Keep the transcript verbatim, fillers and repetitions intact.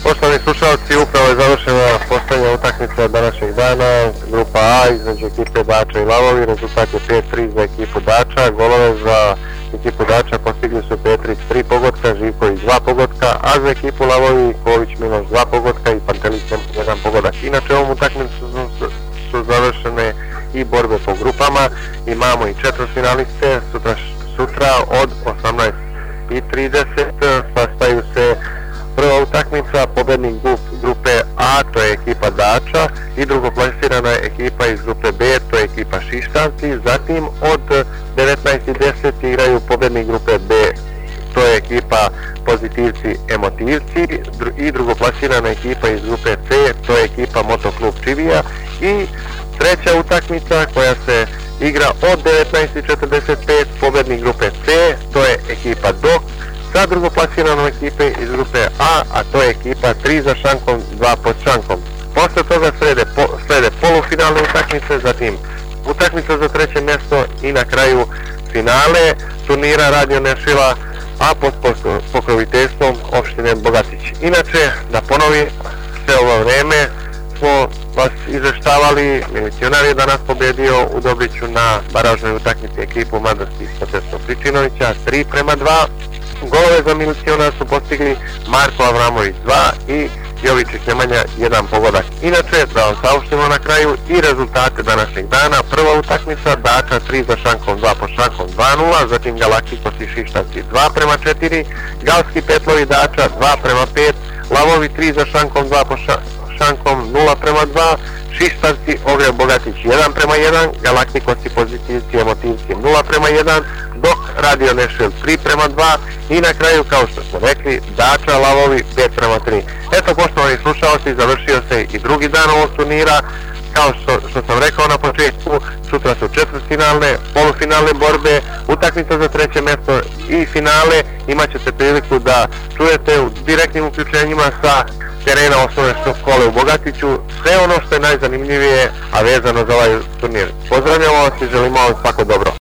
Poštovani slušalci, upravo je završena posljednja utakmica današnjeg dana, grupa A između ekipe Dača i Lavovi, rezultat je pet tri za ekipu Dača, golove za ekipu Dača postigli su Petrić tri pogotka, Živković dva pogotka, a za ekipu Lavovi Ković Miloš dva pogotka i Pantelić jedan pogodak. Inače ovom utakmicu su završene i borbe po grupama, imamo i četvrtfinaliste, sutra, sutra od osamnaest i trideset sastaju se prva utakmica, pobednik grupe A, to je ekipa Dača, i drugoplasirana ekipa iz grupe B, to je ekipa Šištanci. Zatim od devetnaest i deset igraju pobednik grupe B, to je ekipa Pozitivci Emotivci, i drugoplasirana ekipa iz grupe C, to je ekipa Motoklub Čivija. I treća utakmica koja se igra od devetnaest i četrdeset pet, pobednik grupe C, to je ekipa Dok, sa drugoplasiranom ekipe iz grupe A, a to je ekipa tri za šankom, dva pod šankom. Posle toga slede, po, slede polufinalne utakmice, zatim utakmica za treće mjesto i na kraju finale turnira Radio Nešila, a pod pokroviteljstvom opštine Bogatić. Inače, da ponovim, sve ovo vreme smo vas izveštavali, Milicionar je danas pobedio u Dobriću na baražnoj utakmici ekipu Mladosti Stepsko Pričinovića tri prema dva. Golove za Milicionar su postigli Marko Avramović dva i Jovičić Nemanja jedan pogodak. Inače, da vam saopštimo na kraju i rezultate današnjeg dana. Prva utakmica Dača tri za šankom, dva po šankom dva nula, zatim Galaktikos i Šištanci dva prema četiri, Galski Petlovi Dača dva prema pet, Lavovi tri za šankom, dva po šankom nula prema dva, Šištanci Ogrev Bogatić jedan prema jedan, Galaktikos i Pozitivci Emotivci nula prema jedan, dok Radio Nešil tri prema dva i na kraju, kao što smo rekli, Dača Lavovi pet prema tri. Eto, poštovani slušalci, završio se i drugi dan ovog turnira. Kao što, što sam rekao na početku, sutra su četvrtfinalne, polufinalne borbe, utakmica za treće mjesto i finale. Imaćete priliku da čujete u direktnim uključenjima sa terena osnovne škole u Bogatiću sve ono što je najzanimljivije, a vezano za ovaj turnir. Pozdravljamo vas i želimo vam svako dobro.